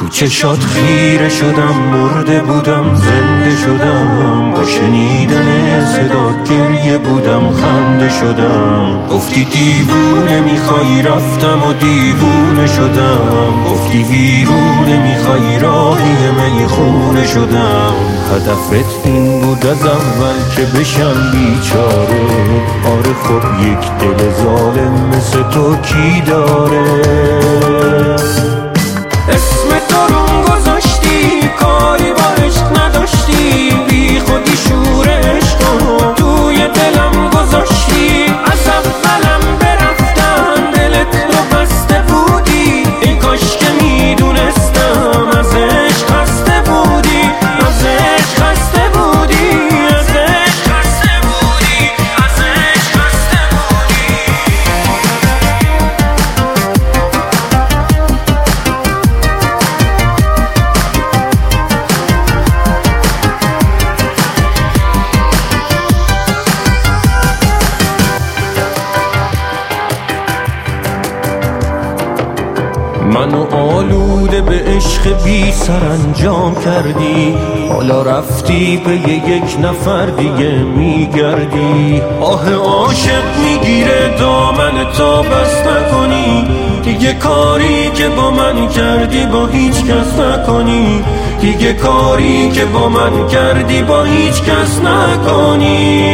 تو چشات خیره شدم، مرده بودم زنده شدم، با شنیدن صدات گریه بودم خنده شدم. گفتی دیوونه میخوای، رفتم و دیوونه شدم. گفتی ویرونه میخوای، راهی میخونه شدم. هدفت این بود از اول که بشم بیچاره. آره خب یک دل ظالم مثل تو کی داره؟ اسم تو رو گذاشتی، کاری با عشق نداشتی، بی خودی شور عشق رو توی دلم گذاشتی. از اولم برفتم دلت رو بسته بودی، ای کاش که میدونستم از عشق خسته بودی، از عشق خسته بودی، از عشق خسته بودی، از عشق خسته بودی. منو آلوده به عشق بی سر انجام کردی، حالا رفتی به یک نفر دیگه میگردی. آه عاشق میگیره دامن تا بس نکنی، دیگه کاری که با من کردی با هیچ کس نکنی، دیگه کاری که با من کردی با هیچ کس نکنی.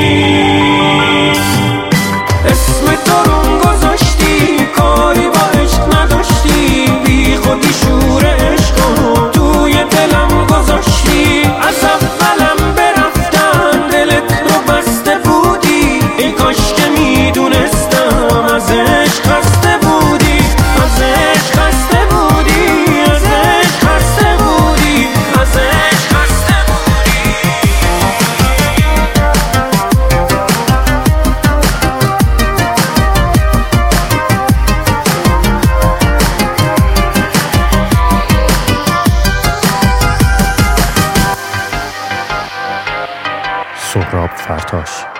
اسم تو رو گذاشتی، کاری با عشق نداشتی، بی خودی شور عشق رو توی دلم گذاشتی. از اولم برفتن دلت رو بسته بودی، ای کاش که میدونستم از عشق خسته بودی، از عشق خسته بودی، از عشق خسته بودی، از عشق خسته بودی. سهراب فرتاش.